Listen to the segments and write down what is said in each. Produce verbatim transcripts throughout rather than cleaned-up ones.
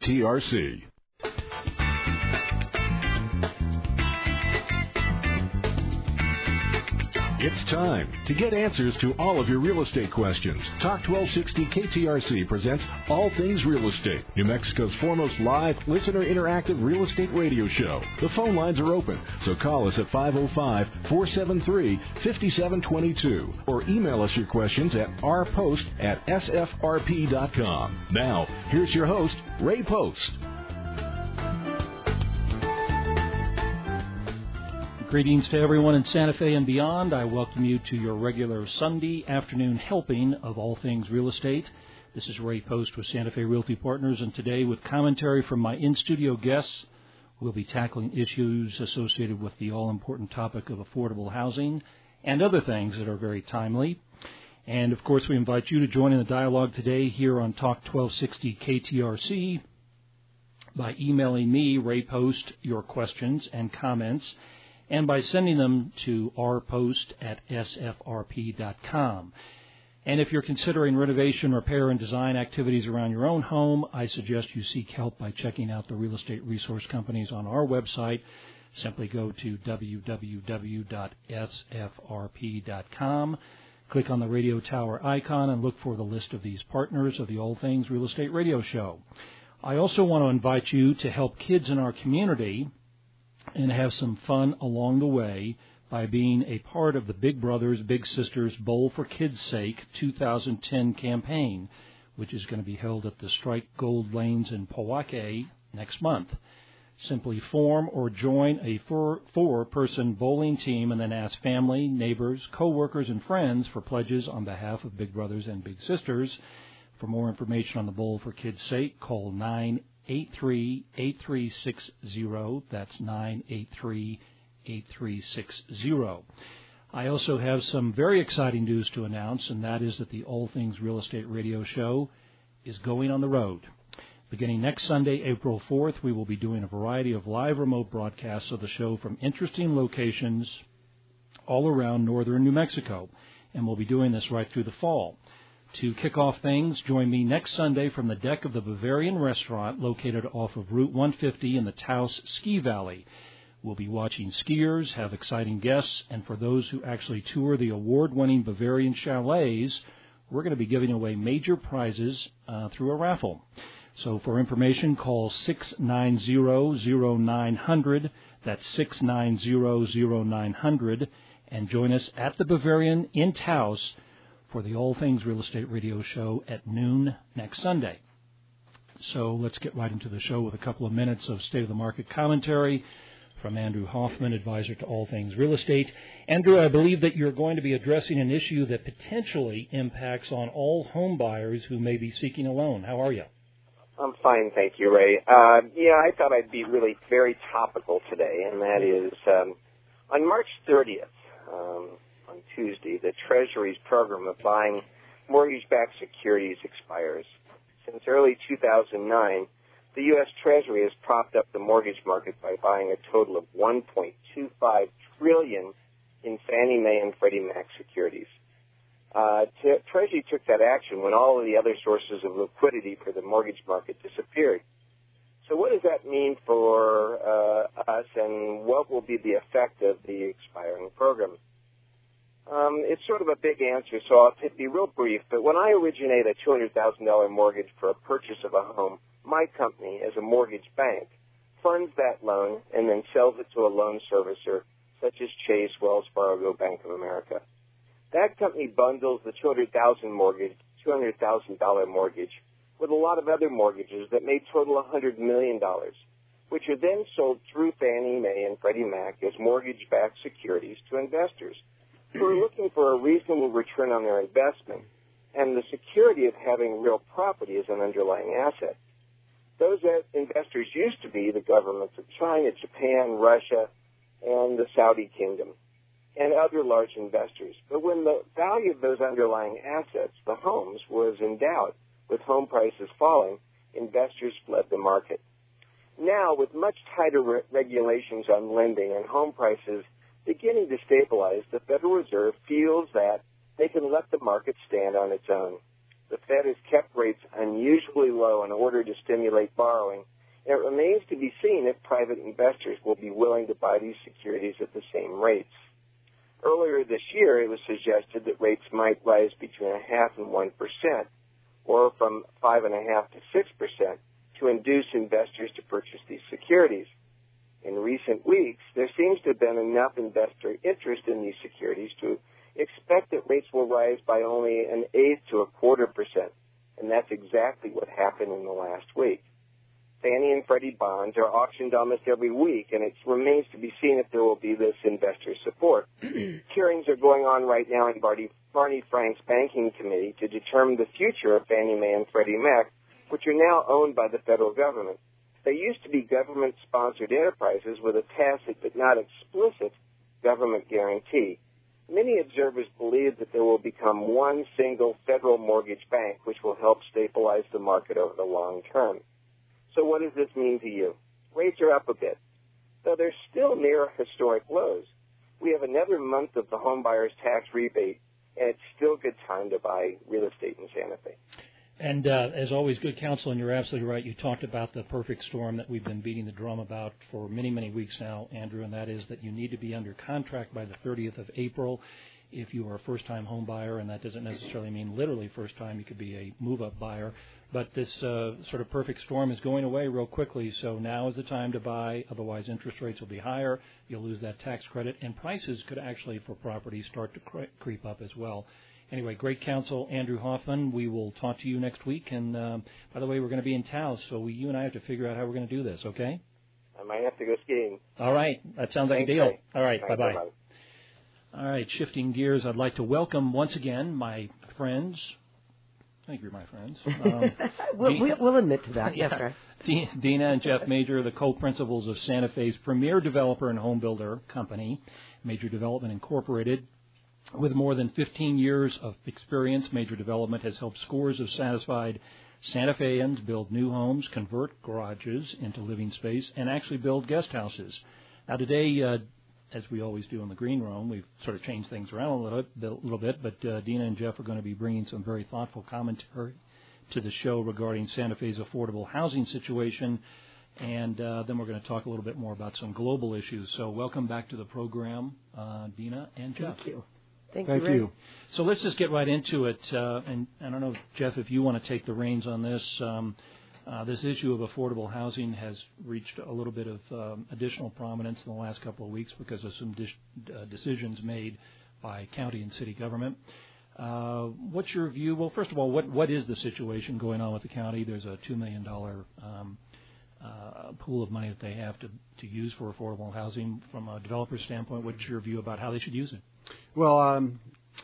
T R C. It's time to get answers to all of your real estate questions. Talk twelve sixty K T R C presents All Things Real Estate, New Mexico's foremost live, listener interactive real estate radio show. The phone lines are open, so call us at five oh five, four seven three, five seven two two or email us your questions at r post at s f r p dot com. Now, here's your host, Ray Post. Greetings to everyone in Santa Fe and beyond. I welcome you to your regular Sunday afternoon helping of all things real estate. This is Ray Post with Santa Fe Realty Partners, and today with commentary from my in-studio guests, we'll be tackling issues associated with the all-important topic of affordable housing and other things that are very timely. And, of course, we invite you to join in the dialogue today here on Talk twelve sixty K T R C by emailing me, Ray Post, your questions and comments, and by sending them to r post at s f r p dot com. And if you're considering renovation, repair, and design activities around your own home, I suggest you seek help by checking out the real estate resource companies on our website. Simply go to w w w dot s f r p dot com, click on the radio tower icon, and look for the list of these partners of the All Things Real Estate Radio Show. I also want to invite you to help kids in our community and have some fun along the way by being a part of the Big Brothers Big Sisters Bowl for Kids' Sake two thousand ten campaign, which is going to be held at the Strike Gold Lanes in Pojoaque next month. Simply form or join a four, four-person bowling team and then ask family, neighbors, co-workers, and friends for pledges on behalf of Big Brothers and Big Sisters. For more information on the Bowl for Kids' Sake, call nine eight three, eight three six zero. That's nine eight three, eight three six zero. I also have some very exciting news to announce, and that is that the All Things Real Estate Radio Show is going on the road. Beginning next Sunday, April fourth, we will be doing a variety of live remote broadcasts of the show from interesting locations all around northern New Mexico, and we'll be doing this right through the fall. To kick off things, join me next Sunday from the deck of the Bavarian Restaurant located off of Route one fifty in the Taos Ski Valley. We'll be watching skiers, have exciting guests, and for those who actually tour the award-winning Bavarian chalets, we're going to be giving away major prizes uh, through a raffle. So for information, call six nine zero, zero nine zero zero. That's six nine zero, zero nine zero zero. And join us at the Bavarian in Taos for the All Things Real Estate Radio Show at noon next Sunday. So let's get right into the show with a couple of minutes of state-of-the-market commentary from Andrew Hoffman, advisor to All Things Real Estate. Andrew, I believe that you're going to be addressing an issue that potentially impacts on all home buyers who may be seeking a loan. How are you? I'm fine, thank you, Ray. Uh, yeah, I thought I'd be really very topical today, and that is um, on March thirtieth, um, on Tuesday, the Treasury's program of buying mortgage-backed securities expires. Since early two thousand nine, the U S Treasury has propped up the mortgage market by buying a total of one point two five trillion dollars in Fannie Mae and Freddie Mac securities. Uh, t- Treasury took that action when all of the other sources of liquidity for the mortgage market disappeared. So what does that mean for uh, us, and what will be the effect of the expiring program? Um, it's sort of a big answer, so I'll t- be real brief. But when I originate a two hundred thousand dollars mortgage for a purchase of a home, my company, as a mortgage bank, funds that loan and then sells it to a loan servicer such as Chase, Wells Fargo, Bank of America. That company bundles the two hundred thousand dollars mortgage, two hundred thousand dollars mortgage with a lot of other mortgages that may total one hundred million dollars, which are then sold through Fannie Mae and Freddie Mac as mortgage-backed securities to investors who are looking for a reasonable return on their investment and the security of having real property as an underlying asset. Those investors used to be the governments of China, Japan, Russia, and the Saudi Kingdom, and other large investors. But when the value of those underlying assets, the homes, was in doubt, with home prices falling, investors fled the market. Now, with much tighter re- regulations on lending and home prices beginning to stabilize, the Federal Reserve feels that they can let the market stand on its own. the Fed has kept rates unusually low in order to stimulate borrowing, and it remains to be seen if private investors will be willing to buy these securities at the same rates. Earlier this year, it was suggested that rates might rise between a half and one percent, or from five and a half to six percent, to induce investors to purchase these securities. In recent weeks, there seems to have been enough investor interest in these securities to expect that rates will rise by only an eighth to a quarter percent, and that's exactly what happened in the last week. Fannie and Freddie bonds are auctioned almost every week, and it remains to be seen if there will be this investor support. Hearings are going on right now in Barney, Barney Frank's banking committee to determine the future of Fannie Mae and Freddie Mac, which are now owned by the federal government. They used to be government-sponsored enterprises with a tacit but not explicit government guarantee. Many observers believe that there will become one single federal mortgage bank which will help stabilize the market over the long term. So what does this mean to you? Rates are up a bit, though they're still near historic lows. We have another month of the home buyer's tax rebate, and it's still a good time to buy real estate in Santa Fe. And uh, as always, good counsel, and you're absolutely right. You talked about the perfect storm that we've been beating the drum about for many, many weeks now, Andrew, and that is that you need to be under contract by the thirtieth of April if you are a first-time home buyer, and that doesn't necessarily mean literally first time. You could be a move-up buyer. But this uh, sort of perfect storm is going away real quickly, so now is the time to buy. Otherwise, interest rates will be higher. You'll lose that tax credit, and prices could actually, for properties, start to cre- creep up as well. Anyway, great counsel, Andrew Hoffman. We will talk to you next week. And, um, by the way, we're going to be in Taos, so we, you and I have to figure out how we're going to do this, okay? I might have to go skiing. All right. That sounds like Thanks, a deal. Ray. All right. Thanks, bye-bye. bye-bye. All right, shifting gears, I'd like to welcome once again my friends. I think you're my friends. Um, we'll, Dina, we'll admit to that. yeah, Yes, sir. Dina and Jeff Major, the co-principals of Santa Fe's premier developer and home builder company, Major Development Incorporated. With more than fifteen years of experience, Major Development has helped scores of satisfied Santa Feans build new homes, convert garages into living space, and actually build guest houses. Now today, uh, as we always do in the green room, we've sort of changed things around a little bit, a little bit but uh, Dina and Jeff are going to be bringing some very thoughtful commentary to the show regarding Santa Fe's affordable housing situation, and uh, then we're going to talk a little bit more about some global issues. So welcome back to the program, uh, Dina and Jeff. Thank you. Thank, Thank you, Ray. you. So let's just get right into it, uh, and I don't know, Jeff, if you want to take the reins on this. Um, Uh, this issue of affordable housing has reached a little bit of um, additional prominence in the last couple of weeks because of some dis- uh, decisions made by county and city government. Uh, what's your view? Well, first of all, what, what is the situation going on with the county? There's a two million dollars um, uh, pool of money that they have to, to use for affordable housing. From a developer standpoint, what's your view about how they should use it? Well, um,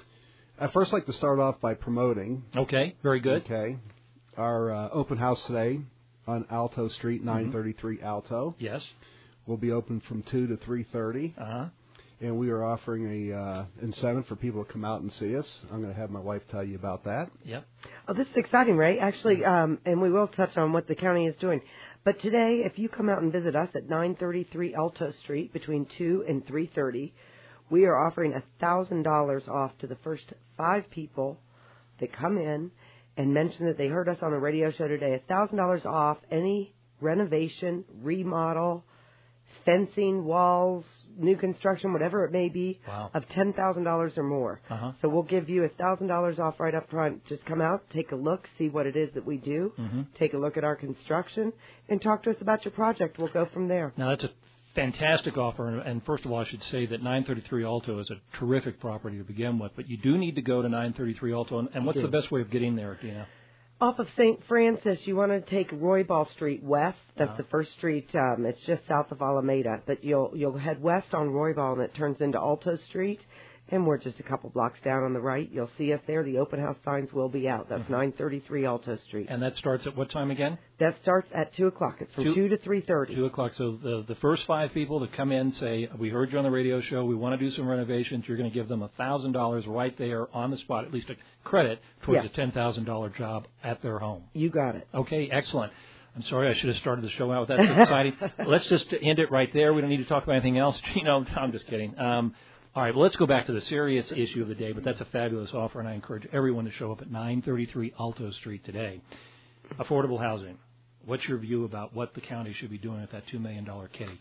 I'd first like to start off by promoting. Okay, very good. Okay. Our uh, open house today on Alto Street, nine thirty-three Mm-hmm. Alto. Yes. Will be open from two to three thirty. Uh-huh. And we are offering a uh, incentive for people to come out and see us. I'm going to have my wife tell you about that. Yep. Oh, this is exciting, Ray. Actually, um, and we will touch on what the county is doing. But today, if you come out and visit us at nine thirty-three Alto Street between two and three thirty, we are offering one thousand dollars off to the first five people that come in and mention that they heard us on a radio show today. one thousand dollars off any renovation, remodel, fencing, walls, new construction, whatever it may be, wow. of ten thousand dollars or more. Uh-huh. So we'll give you one thousand dollars off right up front. Just come out, take a look, see what it is that we do, mm-hmm. take a look at our construction, and talk to us about your project. We'll go from there. Now, that's a fantastic offer, and, and first of all, I should say that nine thirty-three Alto is a terrific property to begin with, but you do need to go to nine thirty-three Alto, and, and what's the best way of getting there, Dina? Off of Saint Francis, you want to take Roybal Street west. That's uh-huh. the first street. Um, it's just south of Alameda, but you'll you'll head west on Roybal, and it turns into Alto Street. And we're just a couple blocks down on the right. You'll see us there. The open house signs will be out. That's mm-hmm. nine thirty-three Alto Street. And that starts at what time again? That starts at two o'clock. It's from two, two to three thirty. two o'clock. So the the first five people that come in say, we heard you on the radio show, we want to do some renovations. You're going to give them one thousand dollars right there on the spot, at least a credit towards yes. a ten thousand dollars job at their home. You got it. Okay, excellent. I'm sorry, I should have started the show out with that. That's exciting. Let's just end it right there. We don't need to talk about anything else. You know, I'm just kidding. Um, All right, well, let's go back to the serious issue of the day, but that's a fabulous offer, and I encourage everyone to show up at nine thirty-three Alto Street today. Affordable housing. What's your view about what the county should be doing with that two million dollars kitty?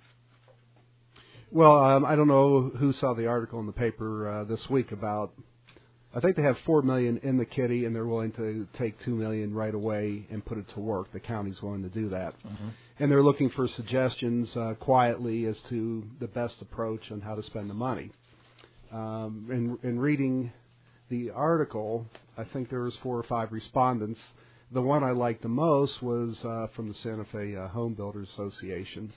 Well, um, I don't know who saw the article in the paper uh, this week about, I think they have four million dollars in the kitty, and they're willing to take two million dollars right away and put it to work. The county's willing to do that. Mm-hmm. And they're looking for suggestions uh, quietly as to the best approach on how to spend the money. Um, in, in reading the article, I think there was four or five respondents. The one I liked the most was uh, from the Santa Fe uh, Home Builders Association,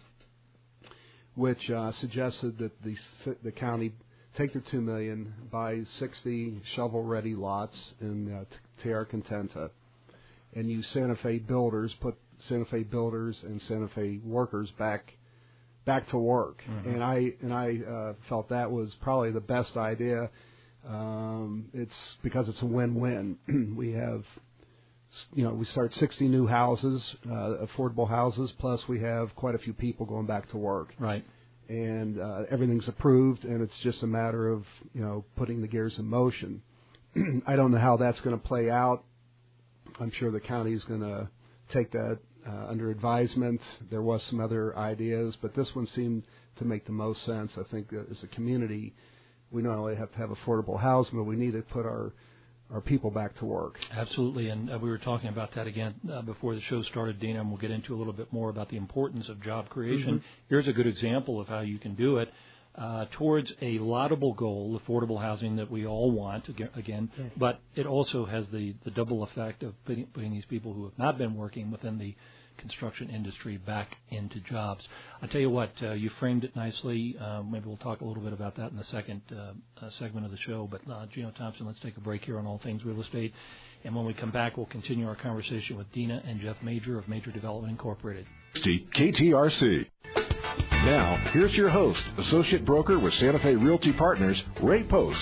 which uh, suggested that the the county take the two million dollars, buy sixty shovel-ready lots in uh, Tierra Contenta, and use Santa Fe builders, put Santa Fe builders and Santa Fe workers back back to work. Mm-hmm. And I and I uh, felt that was probably the best idea. Um, it's because it's a win-win. We have, you know, we start sixty new houses, uh, affordable houses, plus we have quite a few people going back to work. Right. And uh, everything's approved, and it's just a matter of, you know, putting the gears in motion. I don't know how that's going to play out. I'm sure the county is going to take that uh, under advisement. There was some other ideas, but this one seemed to make the most sense. I think that as a community, we not only have to have affordable housing, but we need to put our our people back to work. Absolutely, and uh, we were talking about that again uh, before the show started, Dina, and we'll get into a little bit more about the importance of job creation. Mm-hmm. Here's a good example of how you can do it uh, towards a laudable goal, affordable housing that we all want, again, yes. But it also has the, the double effect of putting, putting these people who have not been working within the construction industry back into jobs. I'll tell you what, uh, you framed it nicely. Uh, maybe we'll talk a little bit about that in the second uh, uh, segment of the show. But uh, Gino Thompson, let's take a break here on All Things Real Estate. And when we come back, we'll continue our conversation with Dina and Jeff Major of Major Development Incorporated. K T R C. Now, here's your host, Associate Broker with Santa Fe Realty Partners, Ray Post.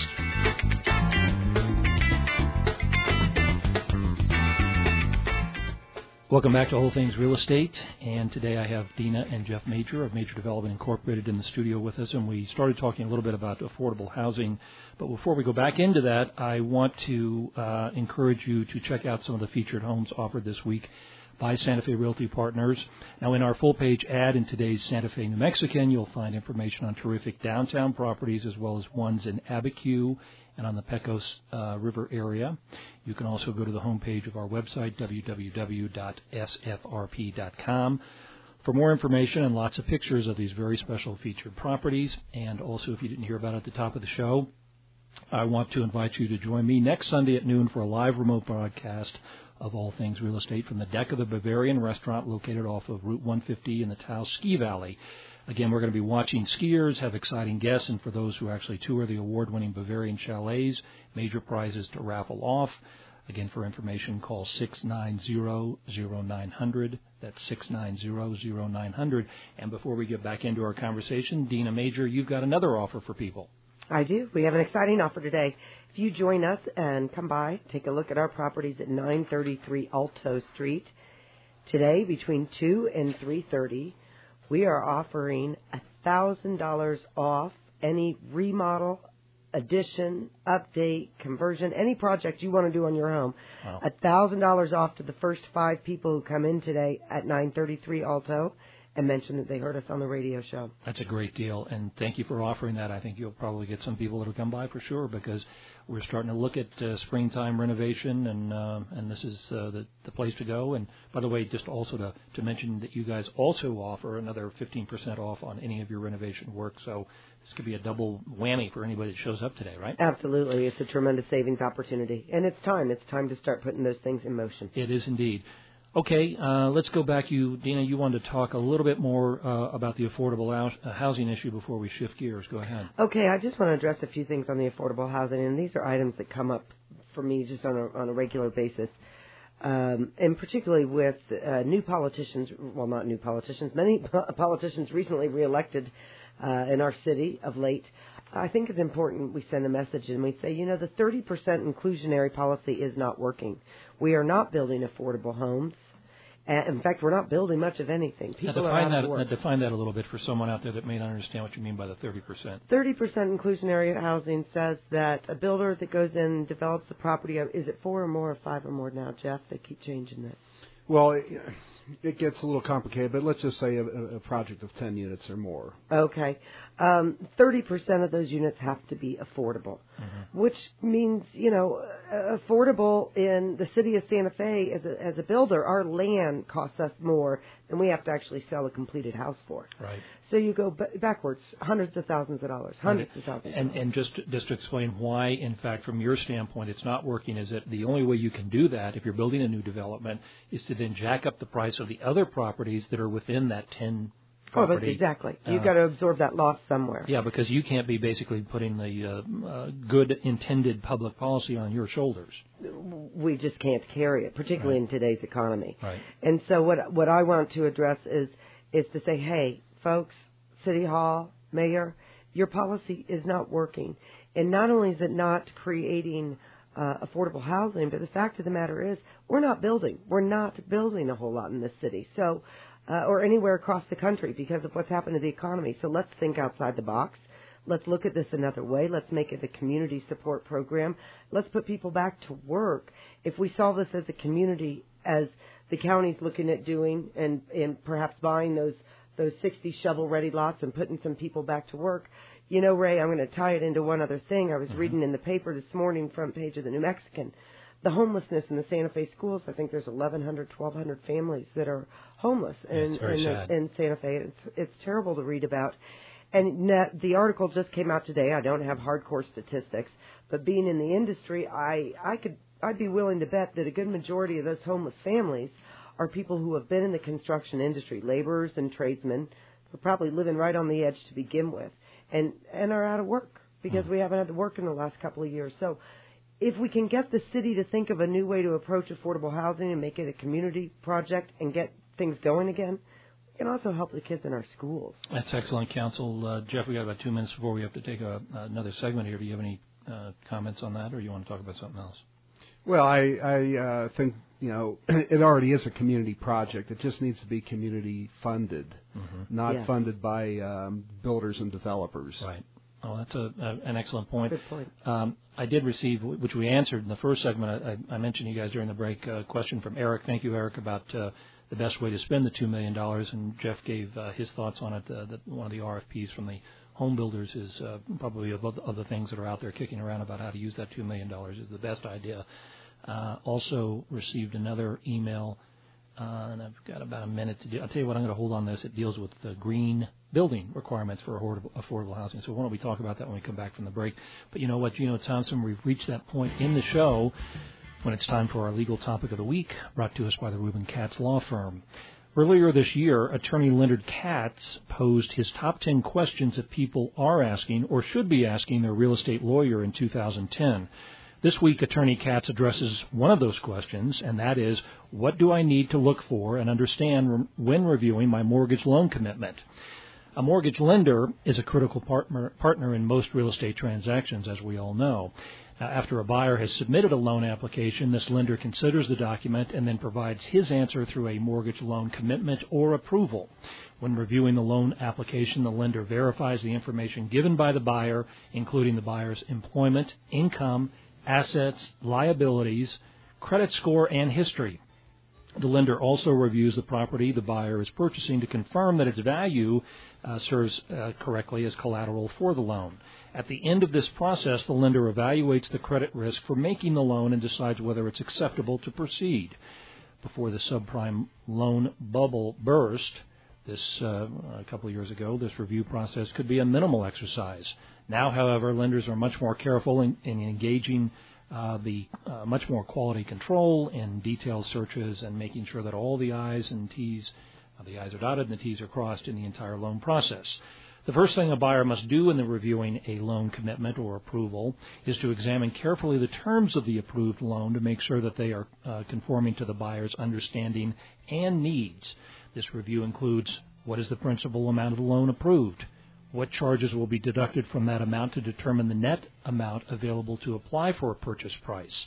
Welcome back to All Things Real Estate, and today I have Dina and Jeff Major of Major Development Incorporated in the studio with us, and we started talking a little bit about affordable housing. But before we go back into that, I want to uh, encourage you to check out some of the featured homes offered this week by Santa Fe Realty Partners. Now, in our full-page ad in today's Santa Fe New Mexican, you'll find information on terrific downtown properties as well as ones in Abiquiu and on the Pecos uh, River area. You can also go to the homepage of our website, w w w dot s f r p dot com, for more information and lots of pictures of these very special featured properties. And also, if you didn't hear about it at the top of the show, I want to invite you to join me next Sunday at noon for a live remote broadcast of All Things Real Estate from the deck of the Bavarian Restaurant located off of Route one fifty in the Taos Ski Valley. Again, we're going to be watching skiers, have exciting guests, and for those who actually tour the award-winning Bavarian chalets, major prizes to raffle off. Again, for information, call six nine zero, zero nine zero zero. That's six nine zero, zero nine zero zero. And before we get back into our conversation, Dina Major, you've got another offer for people. I do. We have an exciting offer today. If you join us and come by, take a look at our properties at nine thirty-three Alto Street. Today, between two and three thirty, we are offering one thousand dollars off any remodel, addition, update, conversion, any project you want to do on your home. Wow. one thousand dollars off to the first five people who come in today at nine thirty-three Alto and mention that they heard us on the radio show. That's a great deal, and thank you for offering that. I think you'll probably get some people that will come by for sure, because we're starting to look at uh, springtime renovation, and uh, and this is uh, the, the place to go. And by the way, just also to, to mention that you guys also offer another fifteen percent off on any of your renovation work, so this could be a double whammy for anybody that shows up today, right? Absolutely. It's a tremendous savings opportunity, and it's time. It's time to start putting those things in motion. It is indeed. Okay, uh, let's go back. You, Dina, you wanted to talk a little bit more uh, about the affordable uh, housing issue before we shift gears. Go ahead. Okay, I just want to address a few things on the affordable housing, and these are items that come up for me just on a, on a regular basis, um, and particularly with uh, new politicians, well, not new politicians, many politicians recently reelected uh, in our city of late. I think it's important we send a message and we say, you know, the thirty percent inclusionary policy is not working. We are not building affordable homes, And in fact, we're not building much of anything. People now are define out of that, work. Now define that a little bit for someone out there that may not understand what you mean by the thirty percent. thirty percent inclusionary housing says that a builder that goes in and develops the property, is it four or more or five or more now, Jeff? They keep changing that. Well, it, it gets a little complicated, but let's just say a, a project of ten units or more. Okay. Um, thirty percent of those units have to be affordable, mm-hmm. which means, you know, affordable in the city of Santa Fe as a, as a builder, our land costs us more than we have to actually sell a completed house for. Right. So you go b- backwards, hundreds of thousands of dollars, hundreds right. of thousands and, of dollars. And just, just to explain why, in fact, from your standpoint, it's not working, is that the only way you can do that if you're building a new development is to then jack up the price of the other properties that are within that ten property. Oh, but exactly. You've uh, got to absorb that loss somewhere. Yeah, because you can't be basically putting the uh, uh, good intended public policy on your shoulders. We just can't carry it, particularly right. in today's economy. Right. And so what what I want to address is is to say, hey, folks, City Hall, Mayor, your policy is not working. And not only is it not creating uh, affordable housing, but the fact of the matter is we're not building. We're not building a whole lot in this city. So Uh, or anywhere across the country because of what's happened to the economy. So let's think outside the box. Let's look at this another way. Let's make it a community support program. Let's put people back to work. If we saw this as a community, as the county's looking at doing, and, and perhaps buying those those sixty shovel-ready lots and putting some people back to work, you know, Ray, I'm going to tie it into one other thing. I was mm-hmm. reading in the paper this morning, front page of the New Mexican, the homelessness in the Santa Fe schools. I think there's eleven hundred, twelve hundred families that are homeless in, yeah, in, the, in Santa Fe. It's, it's terrible to read about. And that, the article just came out today. I don't have hardcore statistics, but being in the industry, I, I could, I'd be willing to bet that a good majority of those homeless families are people who have been in the construction industry, laborers and tradesmen, who are probably living right on the edge to begin with, and, and are out of work because mm. we haven't had to work in the last couple of years. So if we can get the city to think of a new way to approach affordable housing and make it a community project and get things going again, we can also help the kids in our schools. That's excellent, counsel. Uh, Jeff, we got about two minutes before we have to take a, another segment here. Do you have any uh, comments on that, or you want to talk about something else? Well, I, I uh, think, you know, it already is a community project. It just needs to be community funded, mm-hmm. not yes. funded by um, builders and developers. Right. Oh, that's a, a, an excellent point. Good point. Um, I did receive, which we answered in the first segment, I, I mentioned you guys during the break, a question from Eric. Thank you, Eric, about uh, the best way to spend the two million dollars, and Jeff gave uh, his thoughts on it. Uh, that one of the R F Ps from the home builders is uh, probably of other things that are out there kicking around about how to use that two million dollars is the best idea. Uh, also received another email, uh, and I've got about a minute to do. I'll tell you what, I'm going to hold on this. It deals with the green building requirements for affordable, affordable housing. So why don't we talk about that when we come back from the break? But you know what, Gino Thompson, we've reached that point in the show when it's time for our legal topic of the week, brought to us by the Reuben Katz Law Firm. Earlier this year, attorney Leonard Katz posed his top ten questions that people are asking or should be asking their real estate lawyer in two thousand ten. This week, Attorney Katz addresses one of those questions, and that is, what do I need to look for and understand re- when reviewing my mortgage loan commitment? A mortgage lender is a critical partner, partner in most real estate transactions, as we all know. Now, after a buyer has submitted a loan application, this lender considers the document and then provides his answer through a mortgage loan commitment or approval. When reviewing the loan application, the lender verifies the information given by the buyer, including the buyer's employment, income, assets, liabilities, credit score, and history. The lender also reviews the property the buyer is purchasing to confirm that its value uh, serves uh, correctly as collateral for the loan. At the end of this process, the lender evaluates the credit risk for making the loan and decides whether it's acceptable to proceed. Before the subprime loan bubble burst, this uh, a couple of years ago, this review process could be a minimal exercise. Now, however, lenders are much more careful in, in engaging uh, the uh, much more quality control in detailed searches and making sure that all the I's and T's, uh, the I's are dotted and the T's are crossed in the entire loan process. The first thing a buyer must do in the reviewing a loan commitment or approval is to examine carefully the terms of the approved loan to make sure that they are uh, conforming to the buyer's understanding and needs. This review includes what is the principal amount of the loan approved, what charges will be deducted from that amount to determine the net amount available to apply for a purchase price,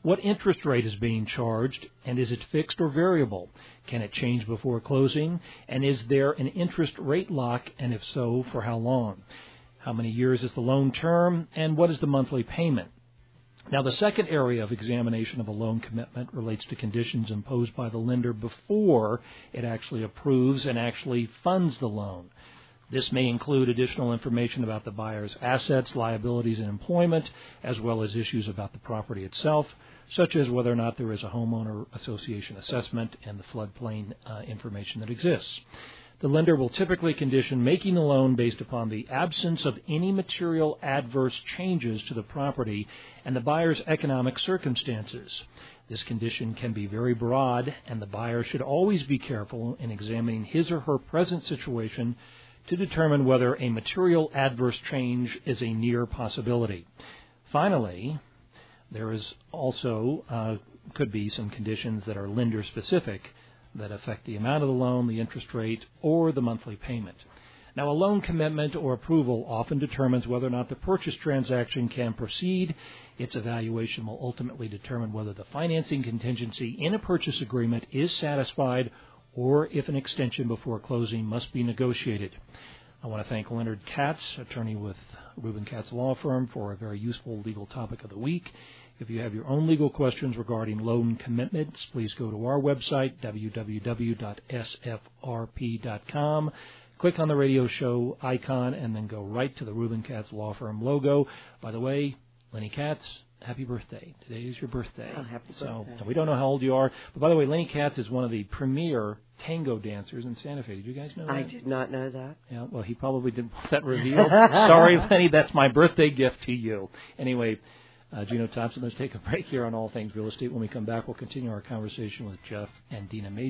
What interest rate is being charged, and is it fixed or variable? Can it change before closing? And is there an interest rate lock, and if so, for how long? How many years is the loan term, and what is the monthly payment? Now, the second area of examination of a loan commitment relates to conditions imposed by the lender before it actually approves and actually funds the loan. This may include additional information about the buyer's assets, liabilities, and employment, as well as issues about the property itself, such as whether or not there is a homeowner association assessment and the floodplain uh, information that exists. The lender will typically condition making the loan based upon the absence of any material adverse changes to the property and the buyer's economic circumstances. This condition can be very broad, and the buyer should always be careful in examining his or her present situation to determine whether a material adverse change is a near possibility. Finally, there is also uh, could be some conditions that are lender-specific that affect the amount of the loan, the interest rate, or the monthly payment. Now, a loan commitment or approval often determines whether or not the purchase transaction can proceed. Its evaluation will ultimately determine whether the financing contingency in a purchase agreement is satisfied or if an extension before closing must be negotiated. I want to thank Leonard Katz, attorney with Rubin Katz Law Firm, for a very useful legal topic of the week. If you have your own legal questions regarding loan commitments, please go to our website, w w w dot s f r p dot com. Click on the radio show icon and then go right to the Rubin Katz Law Firm logo. By the way, Lenny Katz, happy birthday. Today is your birthday. Oh, happy so, birthday. We don't know how old you are. But by the way, Lenny Katz is one of the premier tango dancers in Santa Fe. Did you guys know that? I did not know that. Yeah, well, he probably didn't want that revealed. Sorry, Lenny, that's my birthday gift to you. Anyway, uh, Gino Thompson, let's take a break here on All Things Real Estate. When we come back, we'll continue our conversation with Jeff and Dina Major.